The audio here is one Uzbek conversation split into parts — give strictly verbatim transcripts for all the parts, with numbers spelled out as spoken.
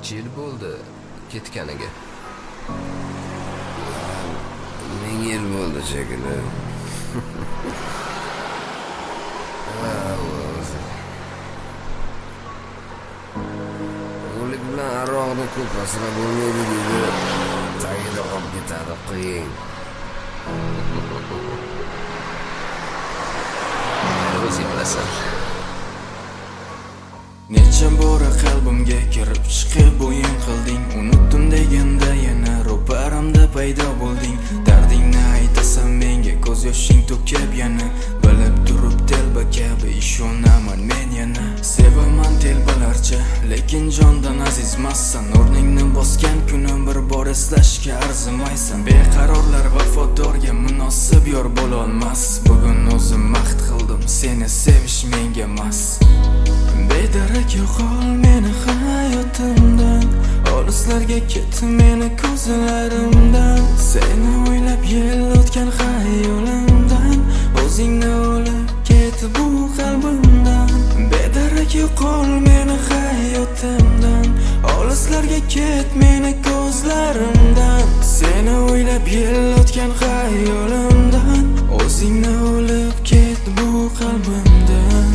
Necha yil bo'ldi ketganiga? Ming yil bo'ldi shekilli. O'lik bilan aroqni ko'p asrab bo'lmaydi deydi. Tagida qolib ketadi qiyin. O'zing bilasan. Necha bora qalbimga kirib chiqib o'yin qilding, unutdim deganda yana ro'paramda paydo bo'lding. Dardingni aytasan menga, ko'z yoshing to'kib yana, bilib turib telba kabi ishonaman men yana. Sevaman telbalarcha, lekin jondan azizmassan. O'rningni bosgan kunim bir bor eslashga arzimaysan. Beqarorlar vafodorga munosib yor bo'la olmas. Bugun o'zim mahd qildim, seni sevish menga emas. Bedarak yo'qol meni hayotimdan, olislarga ket meni ko'zlarimdan. Seni o'ylab yil o'tgan xayolimdan, o'zingni olib ket bu qalbimdan. Bedarak yo'qol meni hayotimdan, olislarga ket meni ko'zlarimdan. Seni o'ylab yil o'tgan xayolimdan, o'zingni olib ket bu qalbimdan.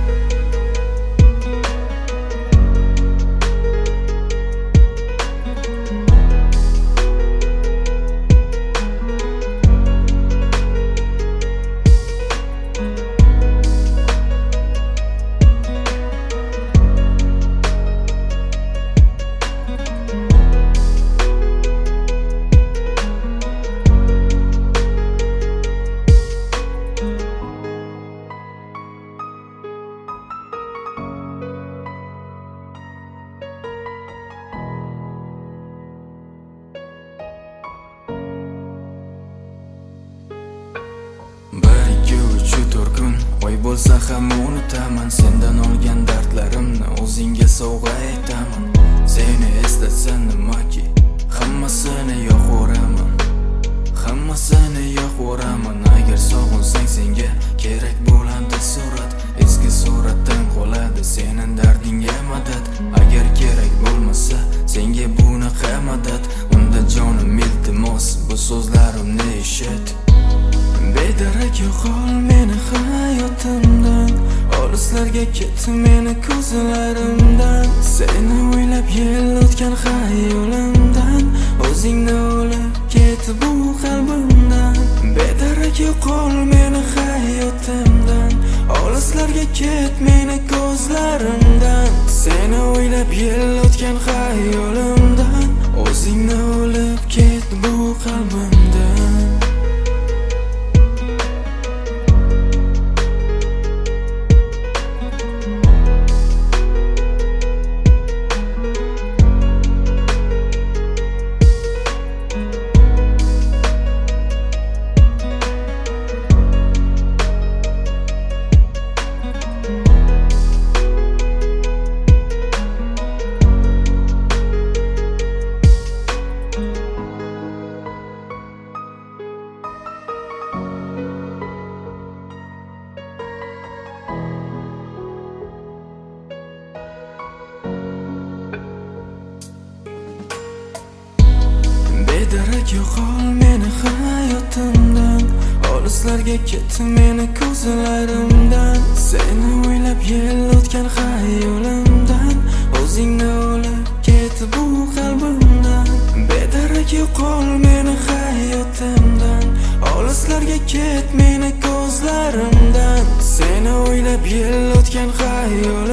Bir ikki uch to'rt kun oy bo'lsa ham unutaman. Sendan olgan dardlarimni o'zingga sovg'a etaman. Seni eslatsam nimaki, hammasini yo'qoraman. Hammasini yo'qoraman. Agar sog'insang senga kerak bo'ladi surat, eski suratdan qoladi sening dardingga madad. Agar kerak bo'lmasa senga bunaqa madad, unda jonim iltimos bu so'zlarimni eshit. Bedarak yo'qol meni hayotimdan, olislarga ket meni ko'zlarimdan. Seni o'ylab yil o'tgan xayolimdan, o'zingni olib ket bu qalbimdan. Bedarak yo'qol meni hayotimdan, olislarga ket meni ko'zlarimdan. Seni o'ylab yil o'tgan xayolimdan, o'zingni olib ket bu qalbimdan. Bedarak yo'qol meni hayotimdan, olislarga ket meni ko'zlarimdan. Seni o'ylab yil o'tgan xayolimdan, o'zingni olib ket bu qalbimdan. Bedarak yo'qol meni hayotimdan, olislarga ket meni ko'zlarimdan. Seni o'ylab yil o'tgan xayolimdan.